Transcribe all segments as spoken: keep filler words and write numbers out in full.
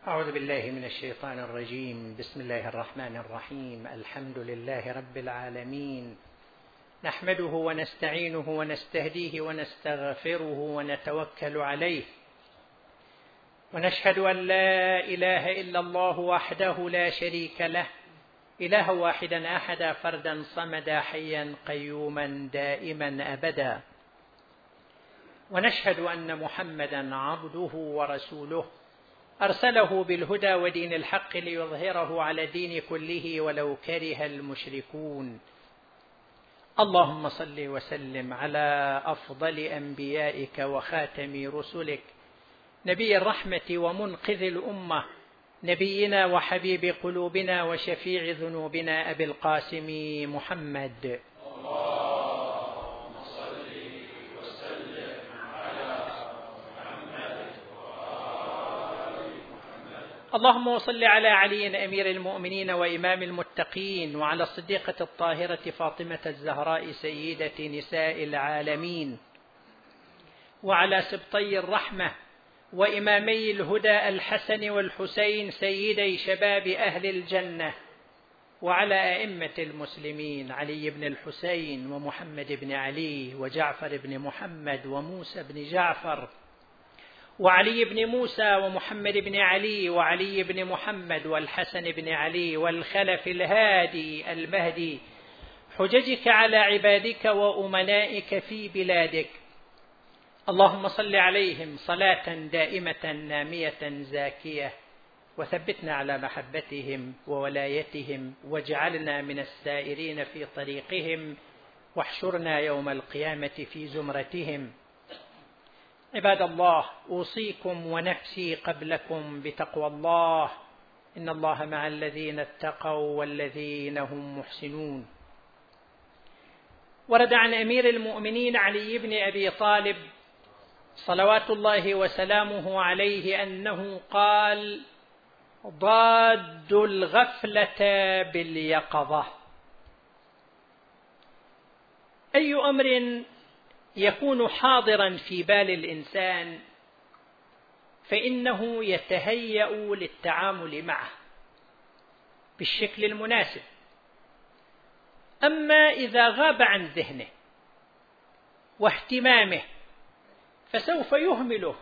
أعوذ بالله من الشيطان الرجيم. بسم الله الرحمن الرحيم. الحمد لله رب العالمين، نحمده ونستعينه ونستهديه ونستغفره ونتوكل عليه، ونشهد أن لا إله إلا الله وحده لا شريك له، إله واحدا أحدا فردا صمدا حيا قيوما دائما أبدا، ونشهد أن محمدا عبده ورسوله أرسله بالهدى ودين الحق ليظهره على دين كله ولو كره المشركون. اللهم صل وسلم على أفضل أنبيائك وخاتم رسلك، نبي الرحمة ومنقذ الأمة، نبينا وحبيب قلوبنا وشفيع ذنوبنا أبي القاسم محمد. اللهم صل على علي أمير المؤمنين وإمام المتقين، وعلى الصديقة الطاهرة فاطمة الزهراء سيدة نساء العالمين، وعلى سبطي الرحمة وإمامي الهدى الحسن والحسين سيدي شباب أهل الجنة، وعلى أئمة المسلمين علي بن الحسين ومحمد بن علي وجعفر بن محمد وموسى بن جعفر وعلي بن موسى ومحمد بن علي وعلي بن محمد والحسن بن علي والخلف الهادي المهدي، حججك على عبادك وأمنائك في بلادك. اللهم صل عليهم صلاة دائمة نامية زاكية، وثبتنا على محبتهم وولايتهم، واجعلنا من السائرين في طريقهم، واحشرنا يوم القيامة في زمرتهم. عباد الله، أوصيكم ونفسي قبلكم بتقوى الله، إن الله مع الذين اتقوا والذين هم محسنون. ورد عن أمير المؤمنين علي بن أبي طالب صلوات الله وسلامه عليه أنه قال: ضاد الغفلة باليقظة. أي أمر يكون حاضرا في بال الإنسان فإنه يتهيأ للتعامل معه بالشكل المناسب، أما إذا غاب عن ذهنه واهتمامه فسوف يهمله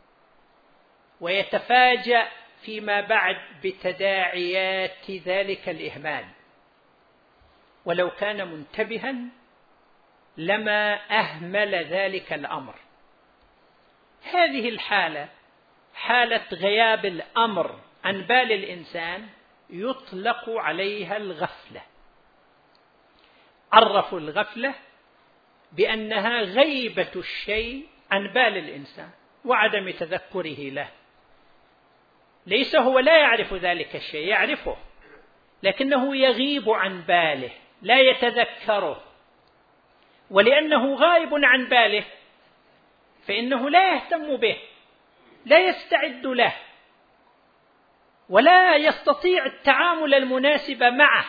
ويتفاجأ فيما بعد بتداعيات ذلك الإهمال، ولو كان منتبها لما أهمل ذلك الأمر. هذه الحالة، حالة غياب الأمر عن بال الإنسان، يطلق عليها الغفلة. عرفوا الغفلة بأنها غيبة الشيء عن بال الإنسان وعدم تذكره له. ليس هو لا يعرف ذلك الشيء، يعرفه لكنه يغيب عن باله، لا يتذكره، ولأنه غائب عن باله فإنه لا يهتم به، لا يستعد له، ولا يستطيع التعامل المناسب معه.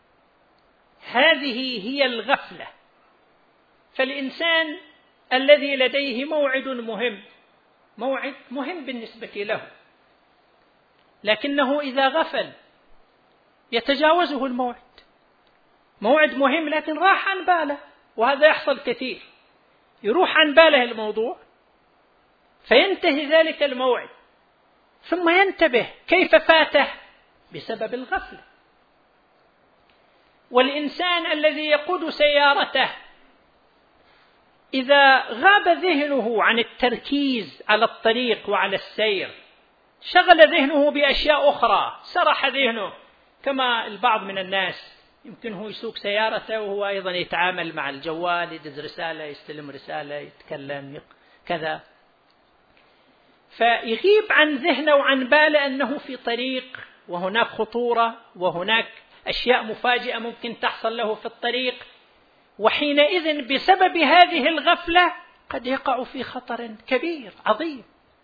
هذه هي الغفلة. فالإنسان الذي لديه موعد مهم، موعد مهم بالنسبة له، لكنه إذا غفل يتجاوزه الموعد، موعد مهم لكن راح عن باله، وهذا يحصل كثير، يروح عن باله الموضوع فينتهي ذلك الموعد، ثم ينتبه كيف فاته بسبب الغفلة. والإنسان الذي يقود سيارته إذا غاب ذهنه عن التركيز على الطريق وعلى السير، شغل ذهنه بأشياء أخرى، سرح ذهنه، كما البعض من الناس يمكن هو يسوق سيارته وهو أيضا يتعامل مع الجوال، يدز رسالة، يستلم رسالة، يتكلم كذا، فيغيب عن ذهنه وعن باله أنه في طريق وهناك خطورة وهناك أشياء مفاجئة ممكن تحصل له في الطريق، وحينئذ بسبب هذه الغفلة قد يقع في خطر كبير عظيم.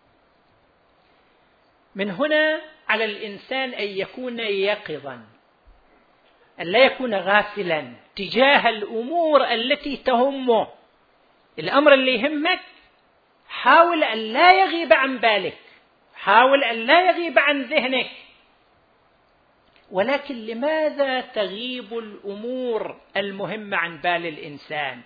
من هنا على الإنسان أن يكون يقظا، أن لا يكون غافلا تجاه الأمور التي تهمه. الأمر اللي يهمك حاول أن لا يغيب عن بالك، حاول أن لا يغيب عن ذهنك. ولكن لماذا تغيب الأمور المهمة عن بال الإنسان؟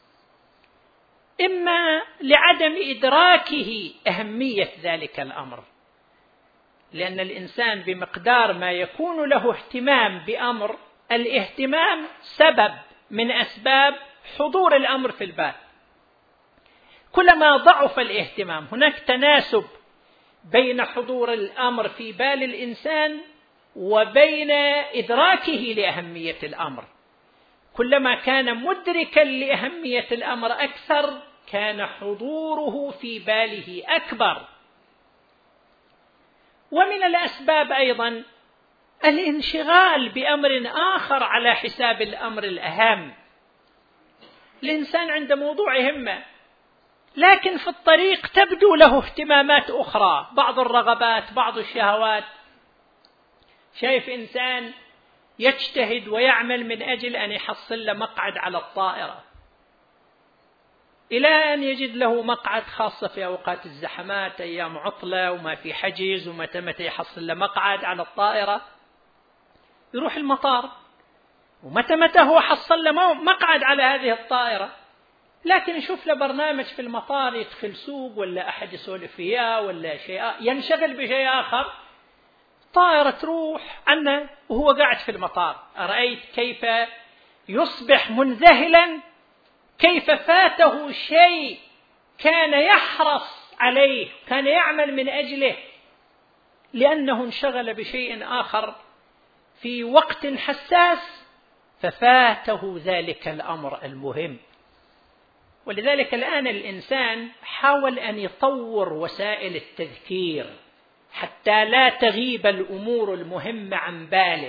إما لعدم إدراكه أهمية ذلك الأمر، لأن الإنسان بمقدار ما يكون له اهتمام بأمر، الاهتمام سبب من أسباب حضور الأمر في البال. كلما ضعف الاهتمام هناك تناسب بين حضور الأمر في بال الإنسان وبين إدراكه لأهمية الأمر. كلما كان مدركا لأهمية الأمر أكثر كان حضوره في باله أكبر. ومن الأسباب أيضا الانشغال بأمر آخر على حساب الأمر الأهم. الإنسان عند موضوع همة، لكن في الطريق تبدو له اهتمامات أخرى، بعض الرغبات، بعض الشهوات. شايف إنسان يجتهد ويعمل من أجل أن يحصل له مقعد على الطائرة، إلى أن يجد له مقعد، خاصة في أوقات الزحمات، أيام عطلة وما في حجز ومتى متى يحصل له مقعد على الطائرة، يروح المطار، ومتى متى هو حصل له مقعد على هذه الطائرة. لكن يشوف له برنامج في المطار، يدخل سوق ولا أحد يسولف فيها ولا شيء، ينشغل بشيء آخر، طائرة تروح عنه وهو قاعد في المطار. أرأيت كيف يصبح منذهلا، كيف فاته شيء كان يحرص عليه، كان يعمل من أجله، لأنه انشغل بشيء آخر في وقت حساس ففاته ذلك الأمر المهم. ولذلك الآن الإنسان حاول أن يطور وسائل التذكير حتى لا تغيب الأمور المهمة عن باله.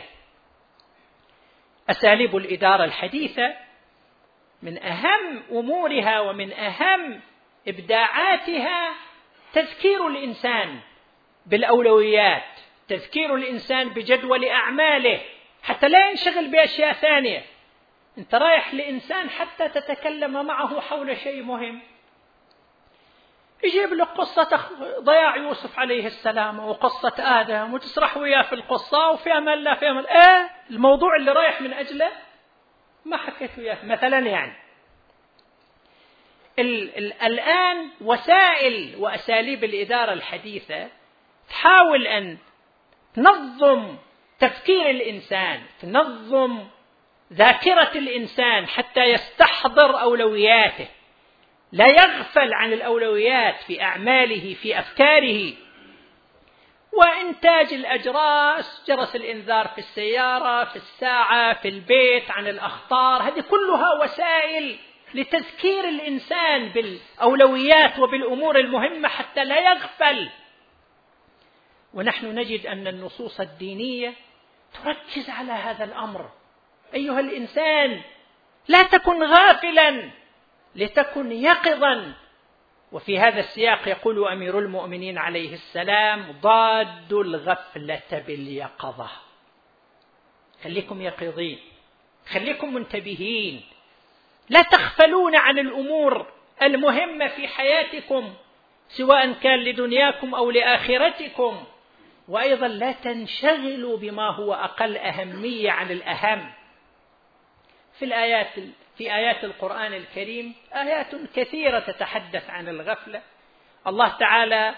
أساليب الإدارة الحديثة من أهم أمورها ومن أهم إبداعاتها تذكير الإنسان بالأولويات، تذكير الإنسان بجدول أعماله حتى لا ينشغل بأشياء ثانية. أنت رايح لإنسان حتى تتكلم معه حول شيء مهم، يجيب لك قصة ضياع يوسف عليه السلام وقصة آدم وتسرح وياه في القصة وفي أمل لا في أمل، آه الموضوع اللي رايح من أجله ما حكيت وياه مثلا. يعني ال ال الآن وسائل وأساليب الإدارة الحديثة تحاول أن تنظم تفكير الإنسان، تنظم ذاكرة الإنسان حتى يستحضر أولوياته، لا يغفل عن الأولويات في أعماله في أفكاره. وإنتاج الأجراس، جرس الإنذار في السيارة، في الساعة، في البيت، عن الأخطار، هذه كلها وسائل لتذكير الإنسان بالأولويات وبالأمور المهمة حتى لا يغفل. ونحن نجد أن النصوص الدينية تركز على هذا الأمر. أيها الإنسان لا تكن غافلا، لتكن يقظا. وفي هذا السياق يقول أمير المؤمنين عليه السلام: ضاد الغفلة باليقظة. خليكم يقظين، خليكم منتبهين، لا تغفلون عن الأمور المهمة في حياتكم سواء كان لدنياكم أو لآخرتكم. وأيضا لا تنشغلوا بما هو أقل أهمية عن الأهم. في الآيات في آيات القرآن الكريم آيات كثيرة تتحدث عن الغفلة. الله تعالى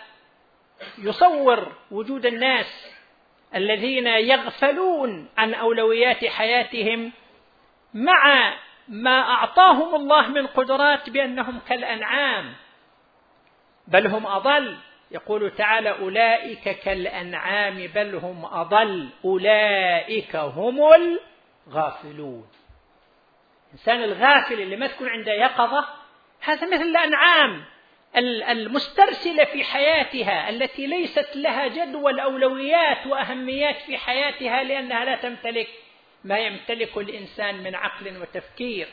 يصور وجود الناس الذين يغفلون عن أولويات حياتهم مع ما أعطاهم الله من قدرات بأنهم كالأنعام بل هم أضل. يقول تعالى: أولئك كالأنعام بل هم أضل أولئك هم الغافلون. الإنسان الغافل اللي ما تكون عنده يقظة هذا مثل الأنعام المسترسلة في حياتها التي ليست لها جدول أولويات وأهميات في حياتها، لأنها لا تمتلك ما يمتلك الإنسان من عقل وتفكير.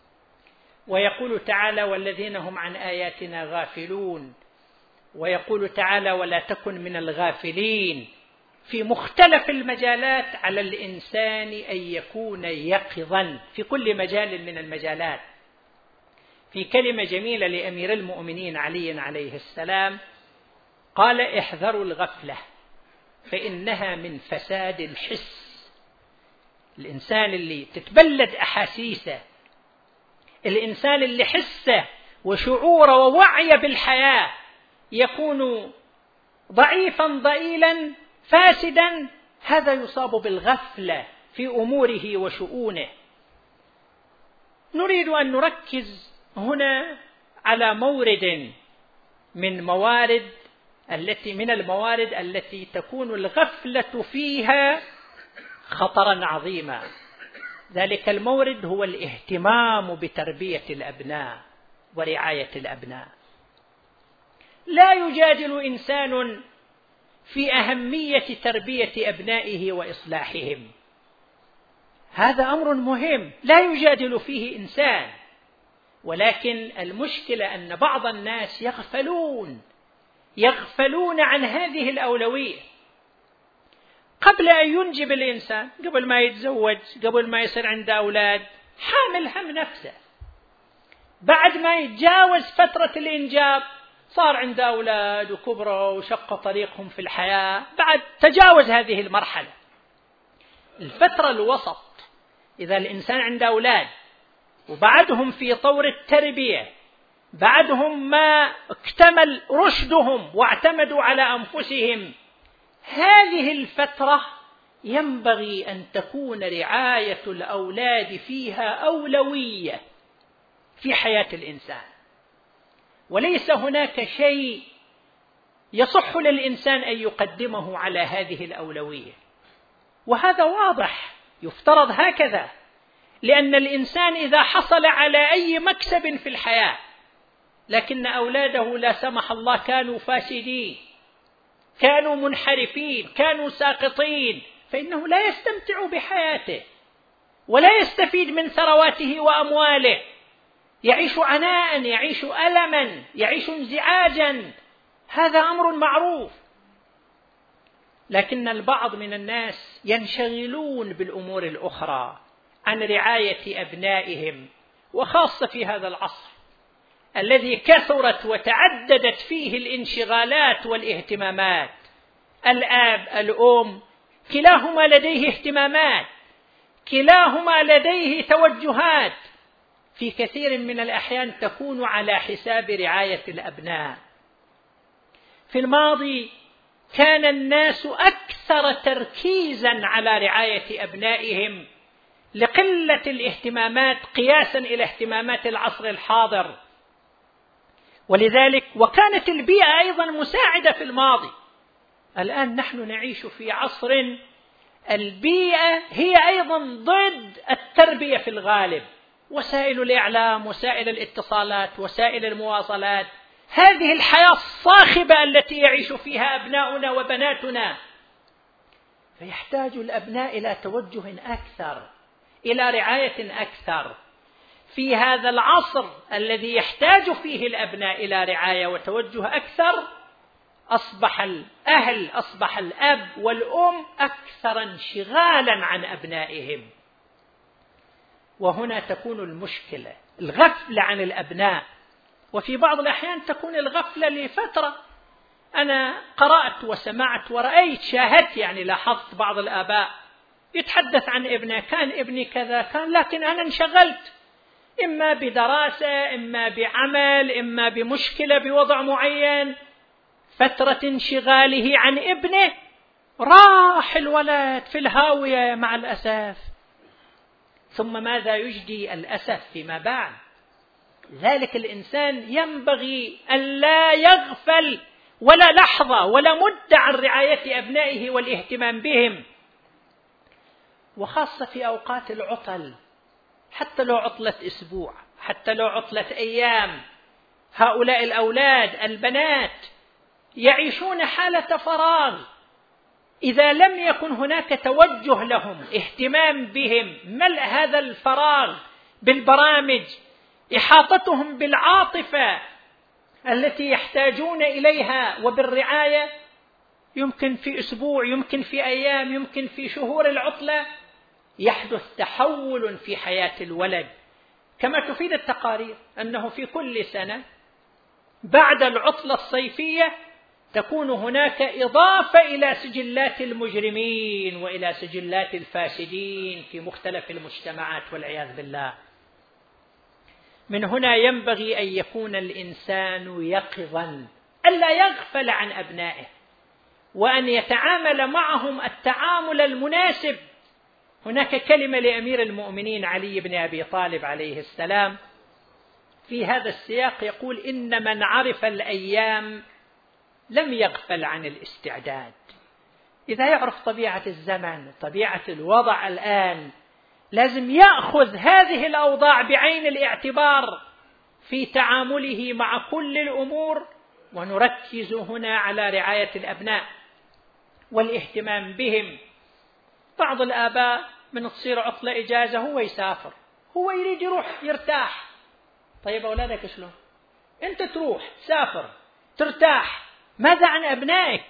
ويقول تعالى: والذين هم عن آياتنا غافلون. ويقول تعالى: ولا تكن من الغافلين. في مختلف المجالات على الإنسان أن يكون يقظا في كل مجال من المجالات. في كلمة جميلة لأمير المؤمنين علي عليه السلام قال احذروا الغفلة فإنها من فساد الحس. الإنسان اللي تتبلد أحاسيسه، الإنسان اللي حسه وشعوره ووعيه بالحياة يكون ضعيفا ضئيلا فاسدا، هذا يصاب بالغفلة في أموره وشؤونه. نريد أن نركز هنا على مورد من موارد التي من الموارد التي تكون الغفلة فيها خطرا عظيما. ذلك المورد هو الاهتمام بتربية الأبناء ورعاية الأبناء. لا يجادل إنسان في أهمية تربية أبنائه وإصلاحهم، هذا أمر مهم لا يجادل فيه إنسان، ولكن المشكلة أن بعض الناس يغفلون يغفلون عن هذه الأولوية. قبل أن ينجب الإنسان، قبل ما يتزوج، قبل ما يصير عنده أولاد، حامل هم نفسه. بعد ما يتجاوز فترة الإنجاب، صار عنده أولاد وكبروا وشق طريقهم في الحياة، بعد تجاوز هذه المرحلة. الفترة الوسط، إذا الإنسان عنده أولاد وبعدهم في طور التربية، بعدهم ما اكتمل رشدهم واعتمدوا على أنفسهم، هذه الفترة ينبغي أن تكون رعاية الأولاد فيها أولوية في حياة الإنسان، وليس هناك شيء يصح للإنسان أن يقدمه على هذه الأولوية. وهذا واضح، يفترض هكذا، لأن الإنسان إذا حصل على أي مكسب في الحياة لكن أولاده لا سمح الله كانوا فاسدين، كانوا منحرفين، كانوا ساقطين، فإنه لا يستمتع بحياته ولا يستفيد من ثرواته وأمواله، يعيش عناء، يعيش ألما، يعيش انزعاجا. هذا أمر معروف. لكن البعض من الناس ينشغلون بالأمور الأخرى عن رعاية أبنائهم، وخاصة في هذا العصر الذي كثرت وتعددت فيه الانشغالات والاهتمامات. الآب الأم كلاهما لديه اهتمامات، كلاهما لديه توجهات، في كثير من الأحيان تكون على حساب رعاية الأبناء. في الماضي كان الناس أكثر تركيزا على رعاية أبنائهم لقلة الاهتمامات قياسا إلى اهتمامات العصر الحاضر، ولذلك وكانت البيئة أيضا مساعدة في الماضي. الآن نحن نعيش في عصر البيئة هي أيضا ضد التربية في الغالب، وسائل الإعلام، وسائل الاتصالات، وسائل المواصلات، هذه الحياة الصاخبة التي يعيش فيها أبناؤنا وبناتنا. فيحتاج الأبناء إلى توجه أكثر، إلى رعاية أكثر. في هذا العصر الذي يحتاج فيه الأبناء إلى رعاية وتوجه أكثر، أصبح الأهل، أصبح الأب والأم أكثر انشغالا عن أبنائهم. وهنا تكون المشكلة، الغفلة عن الأبناء. وفي بعض الأحيان تكون الغفلة لفترة. أنا قرأت وسمعت ورأيت، شاهدت، يعني لاحظت بعض الآباء يتحدث عن ابنه، كان ابني كذا كان، لكن أنا انشغلت إما بدراسة، إما بعمل، إما بمشكلة بوضع معين. فترة انشغاله عن ابنه راح الولد في الهاوية مع الأسف. ثم ماذا يجدي الأسف فيما بعد؟ ذلك الإنسان ينبغي أن لا يغفل ولا لحظة ولا مدة عن رعاية أبنائه والاهتمام بهم، وخاصة في أوقات العطل، حتى لو عطلة أسبوع، حتى لو عطلة أيام. هؤلاء الأولاد البنات يعيشون حالة فراغ، إذا لم يكن هناك توجه لهم، اهتمام بهم، ملء هذا الفراغ بالبرامج، إحاطتهم بالعاطفة التي يحتاجون إليها وبالرعاية، يمكن في أسبوع، يمكن في أيام، يمكن في شهور العطلة يحدث تحول في حياة الولد. كما تفيد التقارير أنه في كل سنة بعد العطلة الصيفية تكون هناك إضافة إلى سجلات المجرمين وإلى سجلات الفاسدين في مختلف المجتمعات والعياذ بالله. من هنا ينبغي أن يكون الإنسان يقظا، ألا يغفل عن أبنائه، وأن يتعامل معهم التعامل المناسب. هناك كلمة لأمير المؤمنين علي بن أبي طالب عليه السلام في هذا السياق، يقول: إن من عرف الأيام لم يغفل عن الاستعداد. إذا يعرف طبيعة الزمن، طبيعة الوضع الآن، لازم يأخذ هذه الأوضاع بعين الاعتبار في تعامله مع كل الأمور. ونركز هنا على رعاية الأبناء والاهتمام بهم. بعض الآباء من تصير عطلة إجازة هو يسافر، هو يريد يروح يرتاح. طيب أولادك شلون؟ أنت تروح تسافر ترتاح، ماذا عن أبنائك؟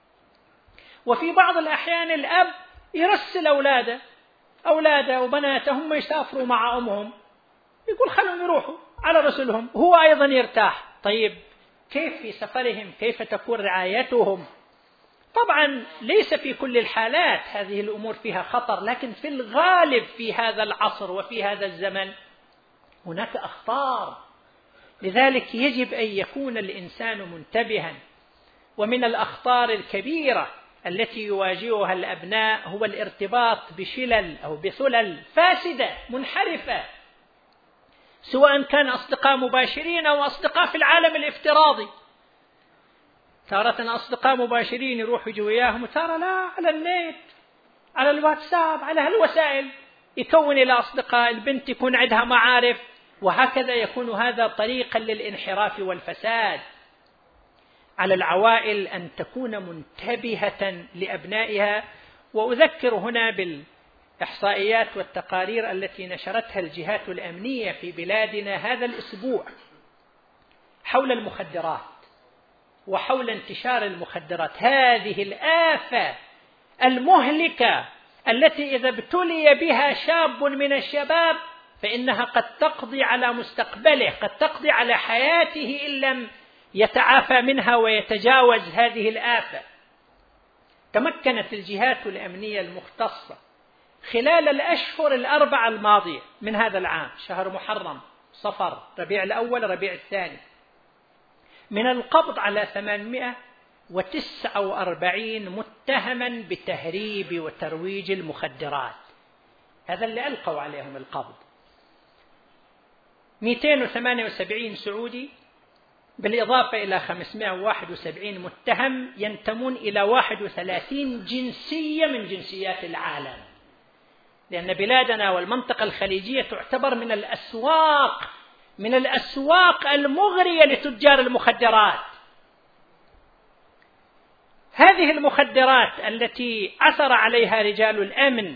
وفي بعض الأحيان الأب يرسل أولاده أولاده وبناته هم يسافروا مع أمهم، يقول خلهم يروحوا على رسلهم، هو أيضا يرتاح. طيب كيف في سفرهم؟ كيف تكون رعايتهم؟ طبعا ليس في كل الحالات هذه الأمور فيها خطر، لكن في الغالب في هذا العصر وفي هذا الزمن هناك أخطار. لذلك يجب أن يكون الإنسان منتبها. ومن الأخطار الكبيرة التي يواجهها الأبناء هو الارتباط بشلل أو بثلل فاسدة منحرفة، سواء كان أصدقاء مباشرين أو أصدقاء في العالم الافتراضي. تارة أصدقاء مباشرين يروحوا يجوا وياهم، وتارة لا، على النت، على الواتساب، على هالوسائل يكون إلى أصدقاء. البنت يكون عندها معارف، وهكذا يكون هذا طريقا للانحراف والفساد. على العوائل أن تكون منتبهة لأبنائها. وأذكر هنا بالإحصائيات والتقارير التي نشرتها الجهات الأمنية في بلادنا هذا الأسبوع حول المخدرات وحول انتشار المخدرات، هذه الآفة المهلكة التي إذا ابتلي بها شاب من الشباب فإنها قد تقضي على مستقبله، قد تقضي على حياته إن لم يتعافى منها ويتجاوز هذه الآفة. تمكنت الجهات الأمنية المختصة خلال الأشهر الأربعة الماضية من هذا العام، شهر محرم، صفر، ربيع الأول، ربيع الثاني، من القبض على ثمانمائة وتسعة وأربعين متهما بتهريب وترويج المخدرات. هذا اللي ألقوا عليهم القبض. مئتين وثمانية وسبعين سعودي، بالإضافة إلى خمسمائة وواحد وسبعين متهم ينتمون إلى واحد وثلاثين جنسية من جنسيات العالم، لأن بلادنا والمنطقة الخليجية تعتبر من الأسواق من الأسواق المغرية لتجار المخدرات. هذه المخدرات التي عثر عليها رجال الأمن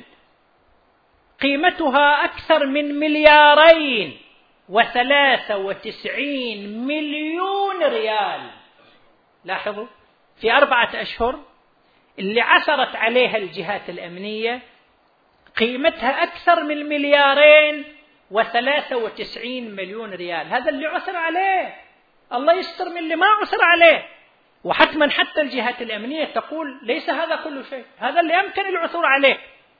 قيمتها أكثر من مليارين وثلاثة وتسعين مليون ريال. لاحظوا، في أربعة أشهر اللي عثرت عليها الجهات الأمنية قيمتها أكثر من مليارين وثلاثة وتسعين مليون ريال. هذا اللي عثر عليه، الله يستر من اللي ما عثر عليه. وحتما حتى الجهات الأمنية تقول ليس هذا كل شيء، هذا اللي يمكن العثور عليه.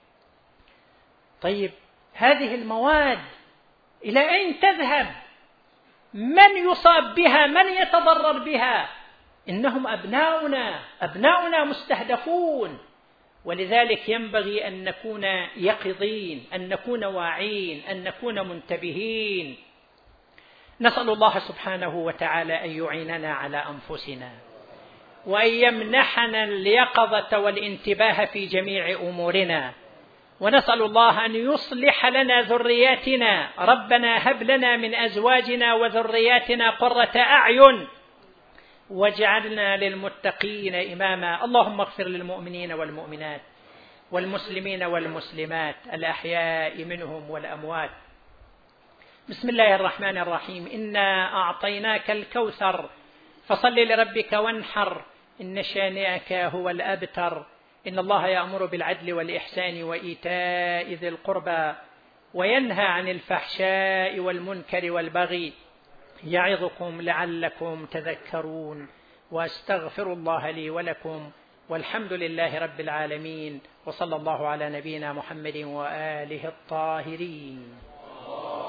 طيب هذه المواد إلى أين تذهب؟ من يصاب بها؟ من يتضرر بها؟ إنهم أبناؤنا، أبناؤنا مستهدفون. ولذلك ينبغي أن نكون يقظين، أن نكون واعين، أن نكون منتبهين. نسأل الله سبحانه وتعالى أن يعيننا على أنفسنا، وأن يمنحنا اليقظة والانتباه في جميع أمورنا. ونسأل الله أن يصلح لنا ذرياتنا. ربنا هب لنا من أزواجنا وذرياتنا قرة أعين واجعلنا للمتقين إماما. اللهم اغفر للمؤمنين والمؤمنات والمسلمين والمسلمات الأحياء منهم والأموات. بسم الله الرحمن الرحيم. إنا أعطيناك الكوثر فصل لربك وانحر إن شانئك هو الأبتر. إن الله يأمر بالعدل والإحسان وإيتاء ذي القربى وينهى عن الفحشاء والمنكر والبغي يعظكم لعلكم تذكرون. وأستغفر الله لي ولكم، والحمد لله رب العالمين، وصلى الله على نبينا محمد وآله الطاهرين.